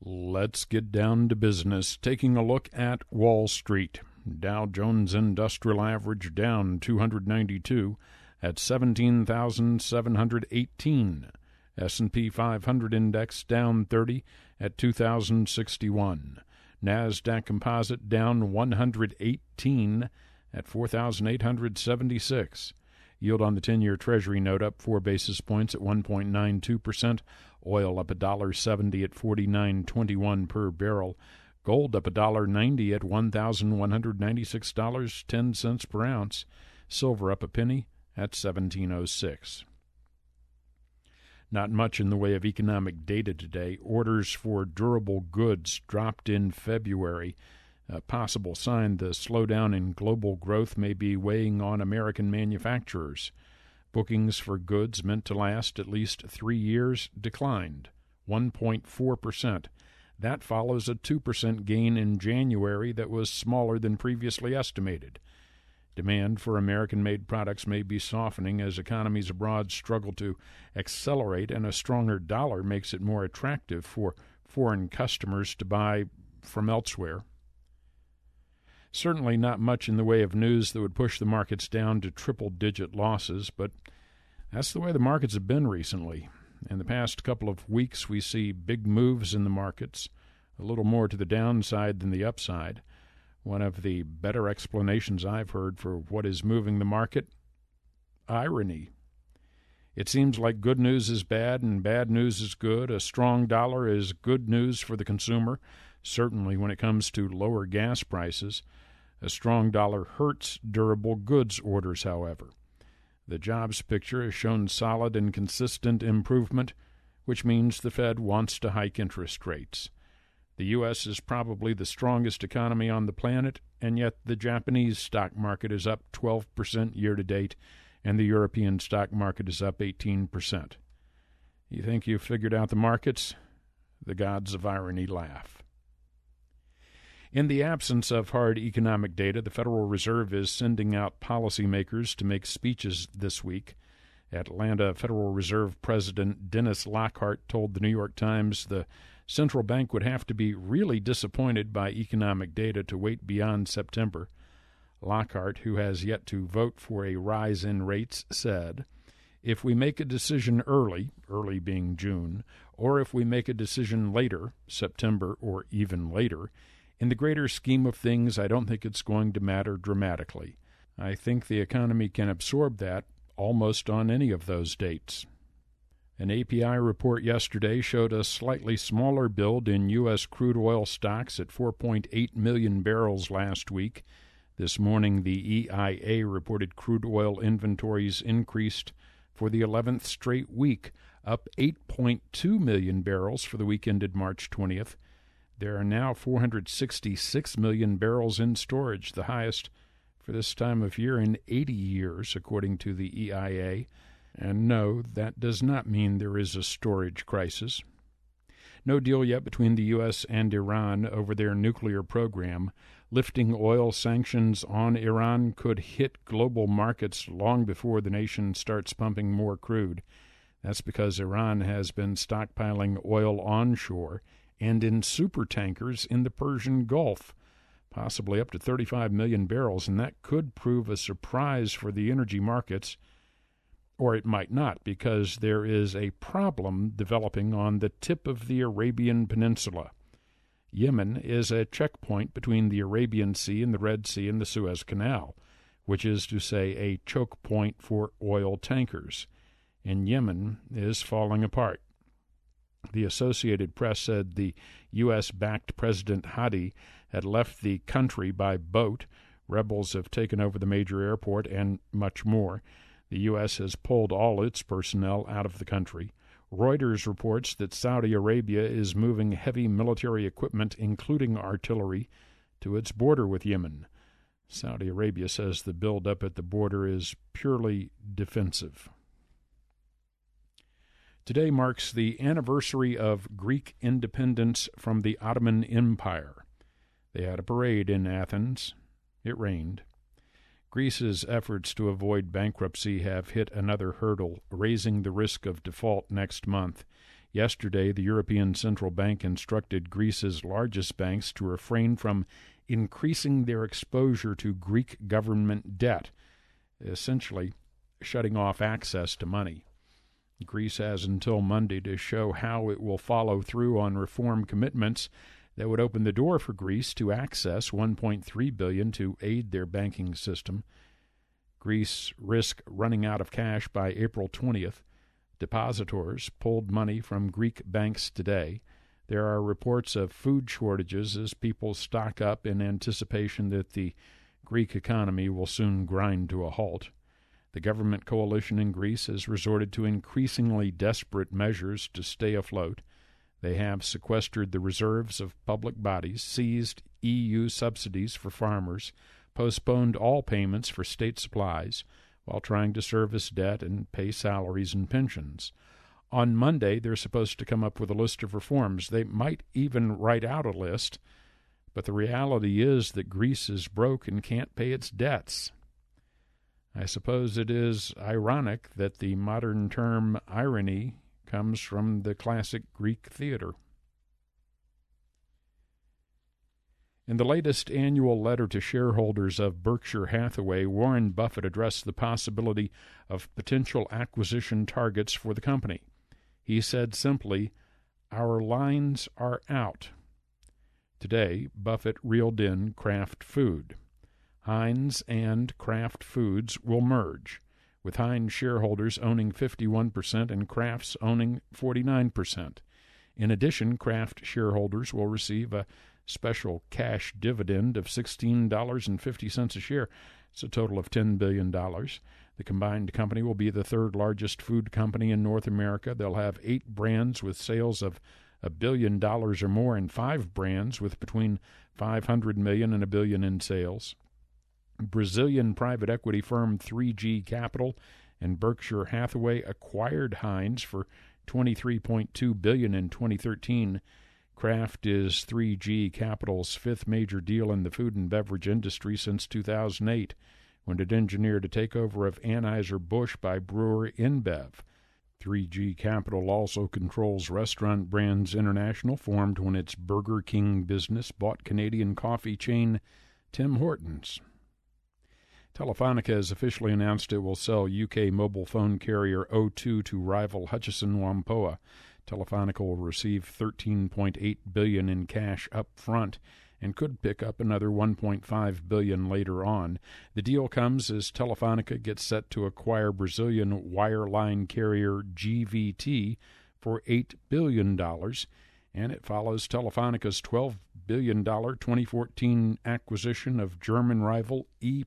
Let's get down to business, taking a look at Wall Street. Dow Jones Industrial Average down 292 at 17,718. S&P 500 Index down 30 at 2,061. NASDAQ Composite down 118 at 4,876. Yield on the 10-year Treasury note up 4 basis points at 1.92%. Oil up $1.70 at $49.21 per barrel. Gold up $1.90 at $1,196.10 per ounce. Silver up a penny at $17.06. Not much in the way of economic data today. Orders for durable goods dropped in February. A possible sign the slowdown in global growth may be weighing on American manufacturers. Bookings for goods meant to last at least 3 years declined 1.4%. That follows a 2% gain in January that was smaller than previously estimated. Demand for American-made products may be softening as economies abroad struggle to accelerate, and a stronger dollar makes it more attractive for foreign customers to buy from elsewhere. Certainly not much in the way of news that would push the markets down to triple-digit losses, but that's the way the markets have been recently. In the past couple of weeks, we see big moves in the markets, a little more to the downside than the upside. One of the better explanations I've heard for what is moving the market: irony. It seems like good news is bad and bad news is good. A strong dollar is good news for the consumer, certainly when it comes to lower gas prices. A strong dollar hurts durable goods orders, however. The jobs picture has shown solid and consistent improvement, which means the Fed wants to hike interest rates. The U.S. is probably the strongest economy on the planet, and yet the Japanese stock market is up 12% year-to-date, and the European stock market is up 18%. You think you've figured out the markets? The gods of irony laugh. In the absence of hard economic data, the Federal Reserve is sending out policymakers to make speeches this week. Atlanta Federal Reserve President Dennis Lockhart told the New York Times the central bank would have to be really disappointed by economic data to wait beyond September. Lockhart, who has yet to vote for a rise in rates, said, "If we make a decision early being June, or if we make a decision later, September or even later, in the greater scheme of things, I don't think it's going to matter dramatically. I think the economy can absorb that almost on any of those dates." An API report yesterday showed a slightly smaller build in U.S. crude oil stocks at 4.8 million barrels last week. This morning, the EIA reported crude oil inventories increased for the 11th straight week, up 8.2 million barrels for the week ended March 20th. There are now 466 million barrels in storage, the highest for this time of year in 80 years, according to the EIA. And no, that does not mean there is a storage crisis. No deal yet between the U.S. and Iran over their nuclear program. Lifting oil sanctions on Iran could hit global markets long before the nation starts pumping more crude. That's because Iran has been stockpiling oil onshore and in supertankers in the Persian Gulf, possibly up to 35 million barrels, and that could prove a surprise for the energy markets. Or it might not, because there is a problem developing on the tip of the Arabian Peninsula. Yemen is a checkpoint between the Arabian Sea and the Red Sea and the Suez Canal, which is to say a choke point for oil tankers. And Yemen is falling apart. The Associated Press said the U.S.-backed President Hadi had left the country by boat. Rebels have taken over the major airport and much more. The U.S. has pulled all its personnel out of the country. Reuters reports that Saudi Arabia is moving heavy military equipment, including artillery, to its border with Yemen. Saudi Arabia says the buildup at the border is purely defensive. Today marks the anniversary of Greek independence from the Ottoman Empire. They had a parade in Athens. It rained. Greece's efforts to avoid bankruptcy have hit another hurdle, raising the risk of default next month. Yesterday, the European Central Bank instructed Greece's largest banks to refrain from increasing their exposure to Greek government debt, essentially shutting off access to money. Greece has until Monday to show how it will follow through on reform commitments that would open the door for Greece to access $1.3 billion to aid their banking system. Greece risks running out of cash by April 20th. Depositors pulled money from Greek banks today. There are reports of food shortages as people stock up in anticipation that the Greek economy will soon grind to a halt. The government coalition in Greece has resorted to increasingly desperate measures to stay afloat. They have sequestered the reserves of public bodies, seized EU subsidies for farmers, postponed all payments for state supplies, while trying to service debt and pay salaries and pensions. On Monday, they're supposed to come up with a list of reforms. They might even write out a list, but the reality is that Greece is broke and can't pay its debts. I suppose it is ironic that the modern term irony comes from the classic Greek theater. In the latest annual letter to shareholders of Berkshire Hathaway, Warren Buffett addressed the possibility of potential acquisition targets for the company. He said simply, "Our lines are out." Today, Buffett reeled in Kraft Food. Heinz and Kraft Foods will merge, with Heinz shareholders owning 51% and Kraft's owning 49%. In addition, Kraft shareholders will receive a special cash dividend of $16.50 a share. It's a total of $10 billion. The combined company will be the third largest food company in North America. They'll have 8 brands with sales of $1 billion or more and 5 brands with between $500 million and $1 billion in sales. Brazilian private equity firm 3G Capital and Berkshire Hathaway acquired Heinz for $23.2 billion in 2013. Kraft is 3G Capital's 5th major deal in the food and beverage industry since 2008, when it engineered a takeover of Anheuser-Busch by brewer InBev. 3G Capital also controls Restaurant Brands International, formed when its Burger King business bought Canadian coffee chain Tim Hortons. Telefonica has officially announced it will sell UK mobile phone carrier O2 to rival Hutchison Whampoa. Telefonica will receive $13.8 billion in cash up front and could pick up another $1.5 billion later on. The deal comes as Telefonica gets set to acquire Brazilian wireline carrier GVT for $8 billion, and it follows Telefonica's $12 billion 2014 acquisition of German rival E+.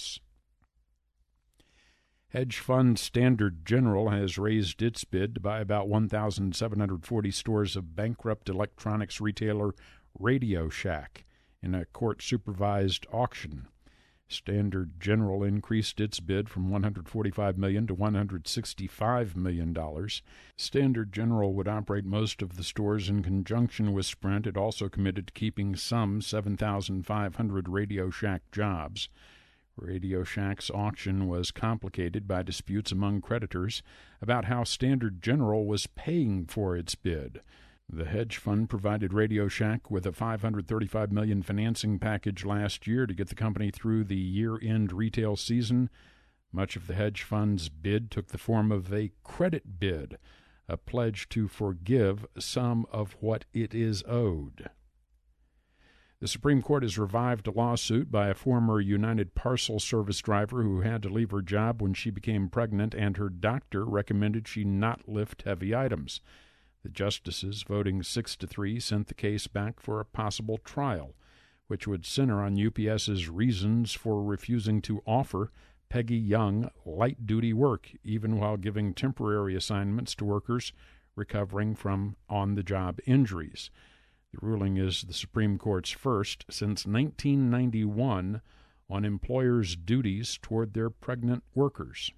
Hedge fund Standard General has raised its bid to buy about 1,740 stores of bankrupt electronics retailer Radio Shack in a court-supervised auction. Standard General increased its bid from $145 million to $165 million. Standard General would operate most of the stores in conjunction with Sprint. It also committed to keeping some 7,500 Radio Shack jobs. Radio Shack's auction was complicated by disputes among creditors about how Standard General was paying for its bid. The hedge fund provided Radio Shack with a $535 million financing package last year to get the company through the year-end retail season. Much of the hedge fund's bid took the form of a credit bid, a pledge to forgive some of what it is owed. The Supreme Court has revived a lawsuit by a former United Parcel Service driver who had to leave her job when she became pregnant, and her doctor recommended she not lift heavy items. The justices, voting 6-3, sent the case back for a possible trial, which would center on UPS's reasons for refusing to offer Peggy Young light-duty work, even while giving temporary assignments to workers recovering from on-the-job injuries. The ruling is the Supreme Court's first since 1991 on employers' duties toward their pregnant workers.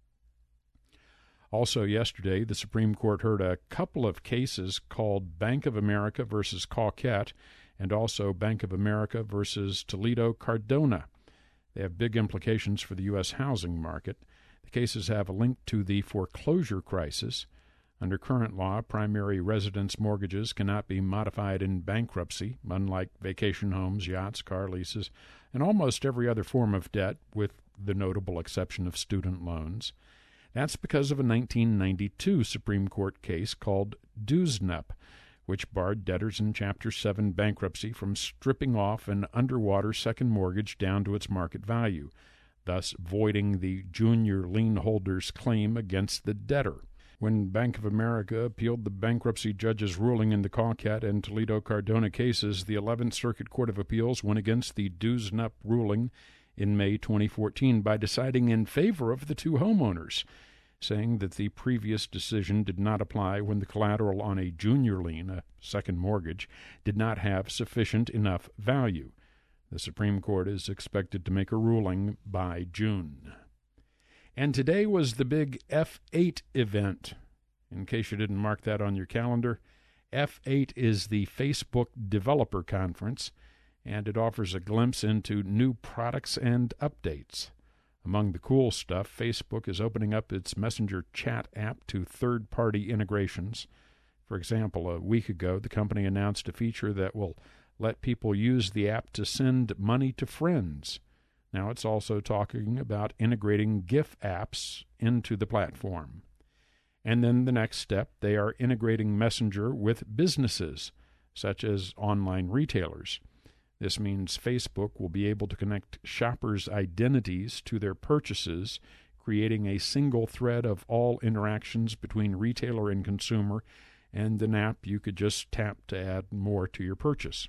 Also yesterday, the Supreme Court heard a couple of cases called Bank of America versus Cauquet and also Bank of America versus Toledo Cardona. They have big implications for the U.S. housing market. The cases have a link to the foreclosure crisis. Under current law, primary residence mortgages cannot be modified in bankruptcy, unlike vacation homes, yachts, car leases, and almost every other form of debt, with the notable exception of student loans. That's because of a 1992 Supreme Court case called Dewsnup, which barred debtors in Chapter 7 bankruptcy from stripping off an underwater second mortgage down to its market value, thus voiding the junior lien holder's claim against the debtor. When Bank of America appealed the bankruptcy judge's ruling in the Cawcat and Toledo Cardona cases, the 11th Circuit Court of Appeals went against the Dewsnup ruling in May 2014 by deciding in favor of the two homeowners, saying that the previous decision did not apply when the collateral on a junior lien, a second mortgage, did not have sufficient enough value. The Supreme Court is expected to make a ruling by June. And today was the big F8 event. In case you didn't mark that on your calendar, F8 is the Facebook Developer Conference, and it offers a glimpse into new products and updates. Among the cool stuff, Facebook is opening up its Messenger chat app to third-party integrations. For example, a week ago, the company announced a feature that will let people use the app to send money to friends. Now it's also talking about integrating GIF apps into the platform. And then the next step, they are integrating Messenger with businesses, such as online retailers. This means Facebook will be able to connect shoppers' identities to their purchases, creating a single thread of all interactions between retailer and consumer, and an app you could just tap to add more to your purchase.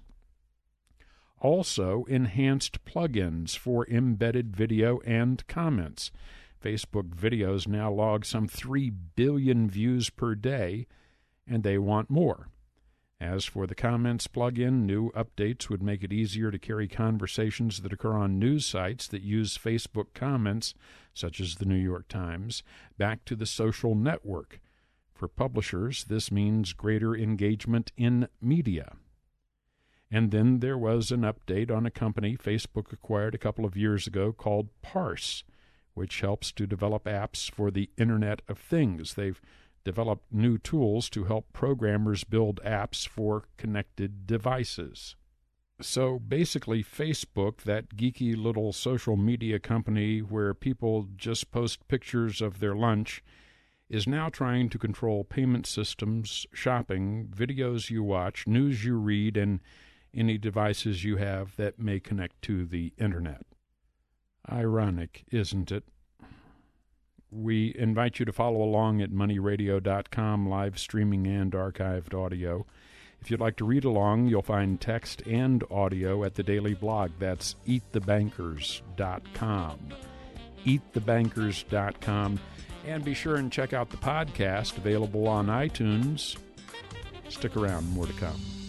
Also, enhanced plugins for embedded video and comments. Facebook videos now log some 3 billion views per day, and they want more. As for the comments plugin, new updates would make it easier to carry conversations that occur on news sites that use Facebook comments, such as the New York Times, back to the social network. For publishers, this means greater engagement in media. And then there was an update on a company Facebook acquired a couple of years ago called Parse, which helps to develop apps for the Internet of Things. They've developed new tools to help programmers build apps for connected devices. So basically, Facebook, that geeky little social media company where people just post pictures of their lunch, is now trying to control payment systems, shopping, videos you watch, news you read, and any devices you have that may connect to the Internet. Ironic, isn't it? We invite you to follow along at moneyradio.com, live streaming and archived audio. If you'd like to read along, you'll find text and audio at the daily blog. That's eatthebankers.com. Eatthebankers.com. And be sure and check out the podcast available on iTunes. Stick around, more to come.